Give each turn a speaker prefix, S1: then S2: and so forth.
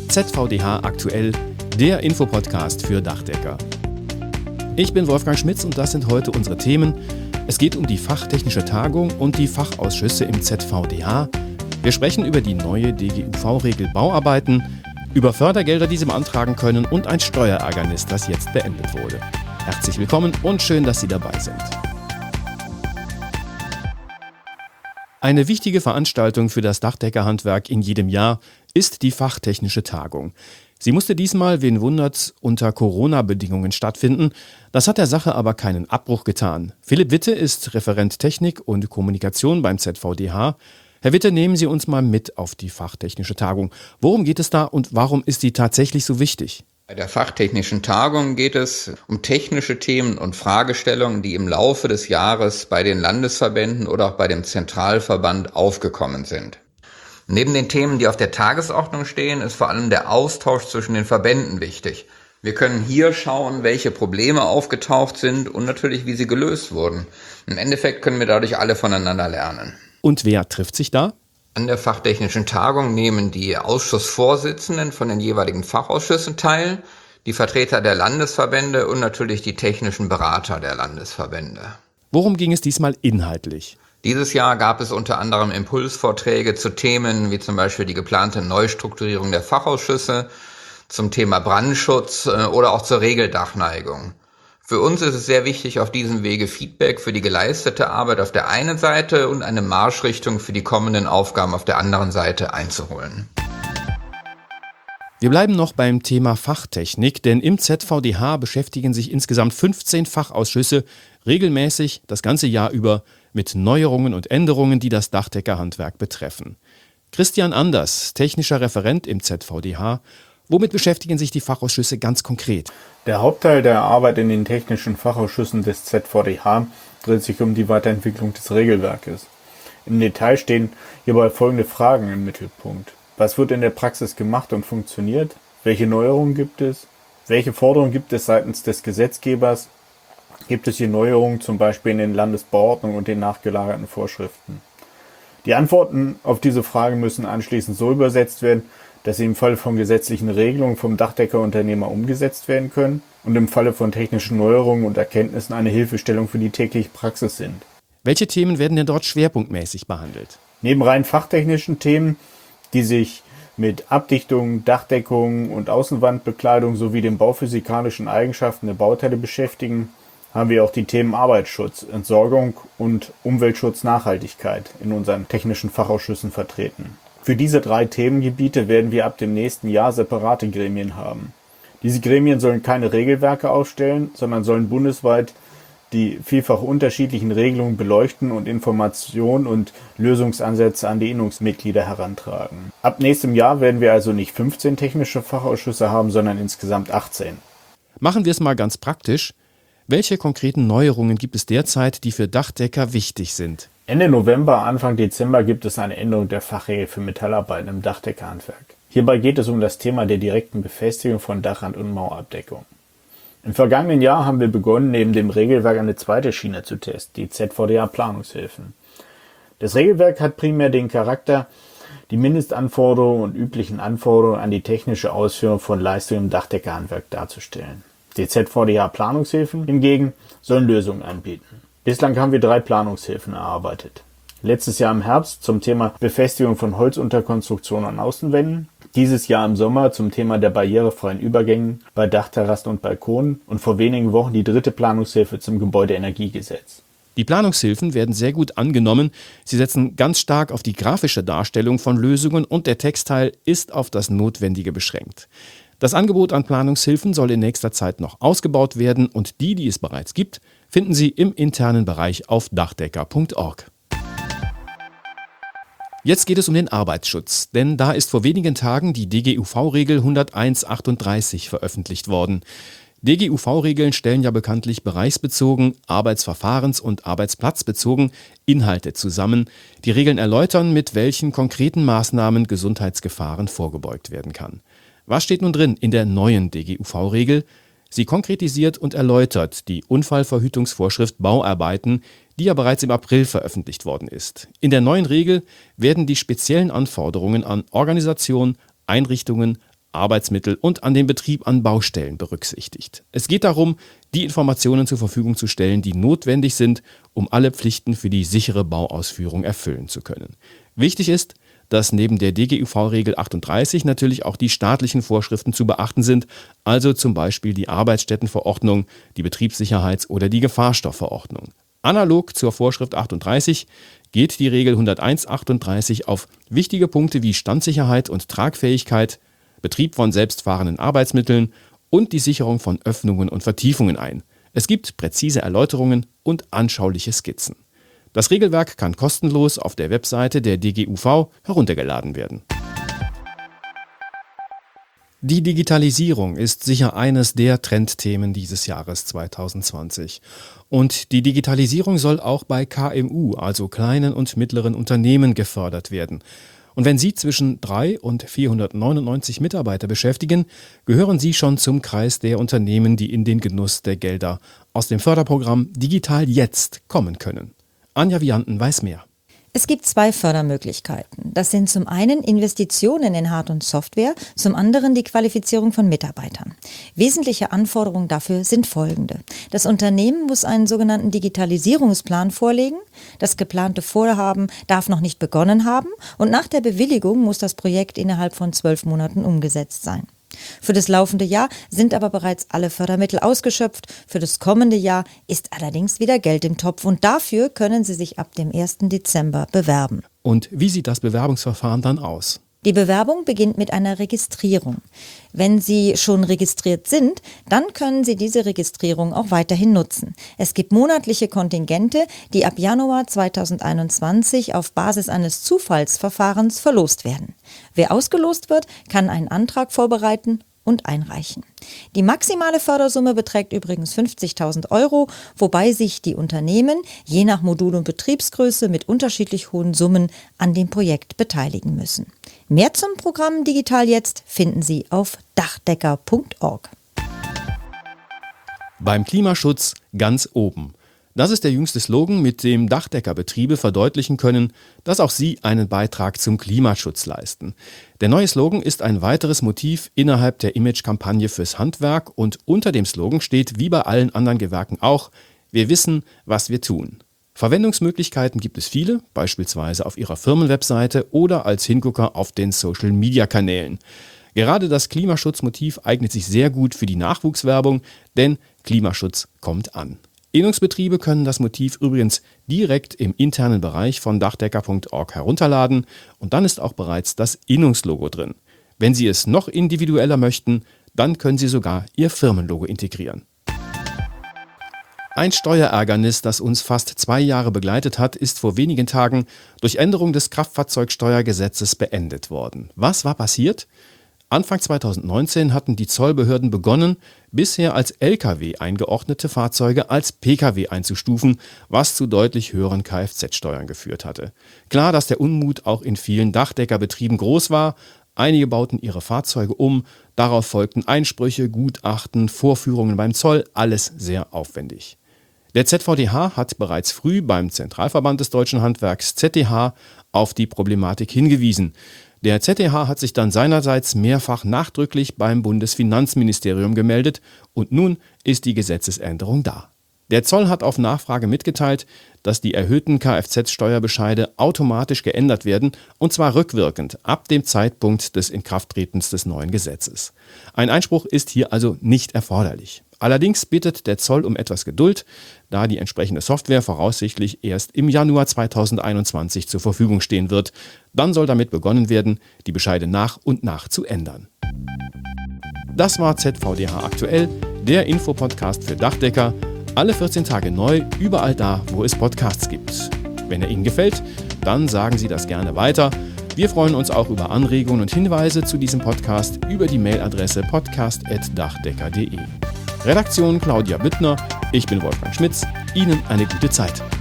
S1: ZVDH aktuell, der Infopodcast für Dachdecker. Ich bin Wolfgang Schmitz und das sind heute unsere Themen. Es geht um die fachtechnische Tagung und die Fachausschüsse im ZVDH. Wir sprechen über die neue DGUV-Regel Bauarbeiten, über Fördergelder, die Sie beantragen können und ein Steuerärgernis, das jetzt beendet wurde. Herzlich willkommen und schön, dass Sie dabei sind. Eine wichtige Veranstaltung für das Dachdeckerhandwerk in jedem Jahr ist die fachtechnische Tagung. Sie musste diesmal, wen wundert's, unter Corona-Bedingungen stattfinden. Das hat der Sache aber keinen Abbruch getan. Philipp Witte ist Referent Technik und Kommunikation beim ZVDH. Herr Witte, nehmen Sie uns mal mit auf die fachtechnische Tagung. Worum geht es da und warum ist sie tatsächlich so wichtig?
S2: Bei der fachtechnischen Tagung geht es um technische Themen und Fragestellungen, die im Laufe des Jahres bei den Landesverbänden oder auch bei dem Zentralverband aufgekommen sind. Neben den Themen, die auf der Tagesordnung stehen, ist vor allem der Austausch zwischen den Verbänden wichtig. Wir können hier schauen, welche Probleme aufgetaucht sind und natürlich, wie sie gelöst wurden. Im Endeffekt können wir dadurch alle voneinander lernen.
S1: Und wer trifft sich da?
S2: An der fachtechnischen Tagung nehmen die Ausschussvorsitzenden von den jeweiligen Fachausschüssen teil, die Vertreter der Landesverbände und natürlich die technischen Berater der Landesverbände.
S1: Worum ging es diesmal inhaltlich?
S2: Dieses Jahr gab es unter anderem Impulsvorträge zu Themen wie zum Beispiel die geplante Neustrukturierung der Fachausschüsse, zum Thema Brandschutz oder auch zur Regeldachneigung. Für uns ist es sehr wichtig, auf diesem Wege Feedback für die geleistete Arbeit auf der einen Seite und eine Marschrichtung für die kommenden Aufgaben auf der anderen Seite einzuholen.
S1: Wir bleiben noch beim Thema Fachtechnik, denn im ZVDH beschäftigen sich insgesamt 15 Fachausschüsse regelmäßig das ganze Jahr über mit Neuerungen und Änderungen, die das Dachdeckerhandwerk betreffen. Christian Anders, technischer Referent im ZVDH. Womit beschäftigen sich die Fachausschüsse ganz konkret?
S3: Der Hauptteil der Arbeit in den technischen Fachausschüssen des ZVDH dreht sich um die Weiterentwicklung des Regelwerkes. Im Detail stehen hierbei folgende Fragen im Mittelpunkt. Was wird in der Praxis gemacht und funktioniert? Welche Neuerungen gibt es? Welche Forderungen gibt es seitens des Gesetzgebers? Gibt es hier Neuerungen zum Beispiel in den Landesbauordnungen und den nachgelagerten Vorschriften? Die Antworten auf diese Fragen müssen anschließend so übersetzt werden, dass sie im Falle von gesetzlichen Regelungen vom Dachdeckerunternehmer umgesetzt werden können und im Falle von technischen Neuerungen und Erkenntnissen eine Hilfestellung für die tägliche Praxis sind.
S1: Welche Themen werden denn dort schwerpunktmäßig behandelt?
S3: Neben rein fachtechnischen Themen, die sich mit Abdichtung, Dachdeckung und Außenwandbekleidung sowie den bauphysikalischen Eigenschaften der Bauteile beschäftigen, haben wir auch die Themen Arbeitsschutz, Entsorgung und Umweltschutz, Nachhaltigkeit in unseren technischen Fachausschüssen vertreten. Für diese 3 Themengebiete werden wir ab dem nächsten Jahr separate Gremien haben. Diese Gremien sollen keine Regelwerke aufstellen, sondern sollen bundesweit die vielfach unterschiedlichen Regelungen beleuchten und Informationen und Lösungsansätze an die Innungsmitglieder herantragen. Ab nächstem Jahr werden wir also nicht 15 technische Fachausschüsse haben, sondern insgesamt 18.
S1: Machen wir es mal ganz praktisch. Welche konkreten Neuerungen gibt es derzeit, die für Dachdecker wichtig sind?
S3: Ende November, Anfang Dezember gibt es eine Änderung der Fachregel für Metallarbeiten im Dachdeckerhandwerk. Hierbei geht es um das Thema der direkten Befestigung von Dachrand- und Mauerabdeckung. Im vergangenen Jahr haben wir begonnen, neben dem Regelwerk eine zweite Schiene zu testen, die ZVDH-Planungshilfen. Das Regelwerk hat primär den Charakter, die Mindestanforderungen und üblichen Anforderungen an die technische Ausführung von Leistungen im Dachdeckerhandwerk darzustellen. Die ZVDH-Planungshilfen hingegen sollen Lösungen anbieten. Bislang haben wir 3 Planungshilfen erarbeitet. Letztes Jahr im Herbst zum Thema Befestigung von Holzunterkonstruktionen an Außenwänden, dieses Jahr im Sommer zum Thema der barrierefreien Übergängen bei Dachterrassen und Balkonen und vor wenigen Wochen die 3. Planungshilfe zum Gebäudeenergiegesetz.
S1: Die Planungshilfen werden sehr gut angenommen. Sie setzen ganz stark auf die grafische Darstellung von Lösungen und der Textteil ist auf das Notwendige beschränkt. Das Angebot an Planungshilfen soll in nächster Zeit noch ausgebaut werden und die es bereits gibt, finden Sie im internen Bereich auf dachdecker.org. Jetzt geht es um den Arbeitsschutz, denn da ist vor wenigen Tagen die DGUV-Regel 10138 veröffentlicht worden. DGUV-Regeln stellen ja bekanntlich bereichsbezogen, arbeitsverfahrens- und arbeitsplatzbezogen Inhalte zusammen. Die Regeln erläutern, mit welchen konkreten Maßnahmen Gesundheitsgefahren vorgebeugt werden kann. Was steht nun drin in der neuen DGUV-Regel? Sie konkretisiert und erläutert die Unfallverhütungsvorschrift Bauarbeiten, die ja bereits im April veröffentlicht worden ist. In der neuen Regel werden die speziellen Anforderungen an Organisation, Einrichtungen, Arbeitsmittel und an den Betrieb an Baustellen berücksichtigt. Es geht darum, die Informationen zur Verfügung zu stellen, die notwendig sind, um alle Pflichten für die sichere Bauausführung erfüllen zu können. Wichtig ist, dass neben der DGUV-Regel 38 natürlich auch die staatlichen Vorschriften zu beachten sind, also zum Beispiel die Arbeitsstättenverordnung, die Betriebssicherheits- oder die Gefahrstoffverordnung. Analog zur Vorschrift 38 geht die Regel 101/38 auf wichtige Punkte wie Standsicherheit und Tragfähigkeit, Betrieb von selbstfahrenden Arbeitsmitteln und die Sicherung von Öffnungen und Vertiefungen ein. Es gibt präzise Erläuterungen und anschauliche Skizzen. Das Regelwerk kann kostenlos auf der Webseite der DGUV heruntergeladen werden. Die Digitalisierung ist sicher eines der Trendthemen dieses Jahres 2020. Und die Digitalisierung soll auch bei KMU, also kleinen und mittleren Unternehmen, gefördert werden. Und wenn Sie zwischen 3 und 499 Mitarbeiter beschäftigen, gehören Sie schon zum Kreis der Unternehmen, die in den Genuss der Gelder aus dem Förderprogramm Digital Jetzt kommen können. Anja Vianten weiß mehr.
S4: Es gibt 2 Fördermöglichkeiten. Das sind zum einen Investitionen in Hard- und Software, zum anderen die Qualifizierung von Mitarbeitern. Wesentliche Anforderungen dafür sind folgende. Das Unternehmen muss einen sogenannten Digitalisierungsplan vorlegen. Das geplante Vorhaben darf noch nicht begonnen haben und nach der Bewilligung muss das Projekt innerhalb von 12 Monaten umgesetzt sein. Für das laufende Jahr sind aber bereits alle Fördermittel ausgeschöpft. Für das kommende Jahr ist allerdings wieder Geld im Topf und dafür können Sie sich ab dem 1. Dezember bewerben.
S1: Und wie sieht das Bewerbungsverfahren dann aus?
S4: Die Bewerbung beginnt mit einer Registrierung. Wenn Sie schon registriert sind, dann können Sie diese Registrierung auch weiterhin nutzen. Es gibt monatliche Kontingente, die ab Januar 2021 auf Basis eines Zufallsverfahrens verlost werden. Wer ausgelost wird, kann einen Antrag vorbereiten und einreichen. Die maximale Fördersumme beträgt übrigens 50.000 €, wobei sich die Unternehmen je nach Modul und Betriebsgröße mit unterschiedlich hohen Summen an dem Projekt beteiligen müssen. Mehr zum Programm Digital Jetzt finden Sie auf dachdecker.org.
S1: Beim Klimaschutz ganz oben. Das ist der jüngste Slogan, mit dem Dachdeckerbetriebe verdeutlichen können, dass auch sie einen Beitrag zum Klimaschutz leisten. Der neue Slogan ist ein weiteres Motiv innerhalb der Imagekampagne fürs Handwerk und unter dem Slogan steht, wie bei allen anderen Gewerken auch, wir wissen, was wir tun. Verwendungsmöglichkeiten gibt es viele, beispielsweise auf Ihrer Firmenwebseite oder als Hingucker auf den Social-Media-Kanälen. Gerade das Klimaschutzmotiv eignet sich sehr gut für die Nachwuchswerbung, denn Klimaschutz kommt an. Innungsbetriebe können das Motiv übrigens direkt im internen Bereich von dachdecker.org herunterladen und dann ist auch bereits das Innungslogo drin. Wenn Sie es noch individueller möchten, dann können Sie sogar Ihr Firmenlogo integrieren. Ein Steuerärgernis, das uns fast 2 Jahre begleitet hat, ist vor wenigen Tagen durch Änderung des Kraftfahrzeugsteuergesetzes beendet worden. Was war passiert? Anfang 2019 hatten die Zollbehörden begonnen, bisher als Lkw eingeordnete Fahrzeuge als Pkw einzustufen, was zu deutlich höheren Kfz-Steuern geführt hatte. Klar, dass der Unmut auch in vielen Dachdeckerbetrieben groß war. Einige bauten ihre Fahrzeuge um, darauf folgten Einsprüche, Gutachten, Vorführungen beim Zoll, alles sehr aufwendig. Der ZVDH hat bereits früh beim Zentralverband des Deutschen Handwerks ZDH auf die Problematik hingewiesen. Der ZDH hat sich dann seinerseits mehrfach nachdrücklich beim Bundesfinanzministerium gemeldet und nun ist die Gesetzesänderung da. Der Zoll hat auf Nachfrage mitgeteilt, dass die erhöhten Kfz-Steuerbescheide automatisch geändert werden und zwar rückwirkend ab dem Zeitpunkt des Inkrafttretens des neuen Gesetzes. Ein Einspruch ist hier also nicht erforderlich. Allerdings bittet der Zoll um etwas Geduld, da die entsprechende Software voraussichtlich erst im Januar 2021 zur Verfügung stehen wird. Dann soll damit begonnen werden, die Bescheide nach und nach zu ändern. Das war ZVDH aktuell, der Infopodcast für Dachdecker. Alle 14 Tage neu, überall da, wo es Podcasts gibt. Wenn er Ihnen gefällt, dann sagen Sie das gerne weiter. Wir freuen uns auch über Anregungen und Hinweise zu diesem Podcast über die Mailadresse podcast@dachdecker.de. Redaktion Claudia Büttner, ich bin Wolfgang Schmitz. Ihnen eine gute Zeit.